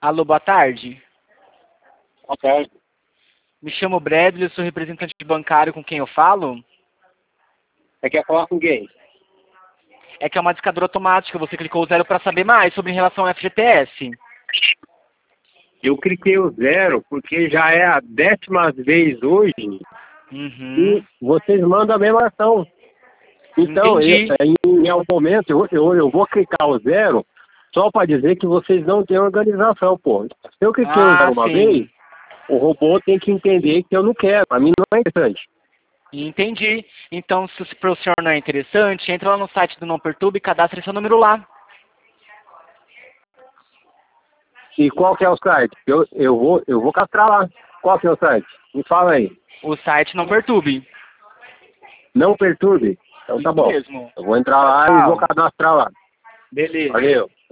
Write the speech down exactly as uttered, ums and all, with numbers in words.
Alô, boa tarde. Ok. Me chamo Bradley, eu sou representante bancário com quem eu falo. Você quer falar com quem? É que é uma discadora automática, você clicou o zero para saber mais sobre em relação ao F G T S. Eu cliquei o zero porque já é a décima vez hoje Uhum. e vocês mandam a mesma ação. Então, eu, Entendi. em, em algum momento, eu, eu, eu vou clicar o zero só para dizer que vocês não têm organização, pô. Se eu cliquei o Ah, zero uma vez, sim. o robô tem que entender que eu não quero. Para mim não é interessante. Entendi. Então, se para o senhor não é interessante, entra lá no site do Não Perturbe e cadastre seu número lá. E qual que é o site? Eu, eu, vou, eu vou castrar lá. Qual que é o site? Me fala aí. O site Não Perturbe. Não perturbe. Então tá Isso bom. mesmo. Eu vou entrar Tchau, lá e vou tchau. cadastrar lá. Beleza. Valeu.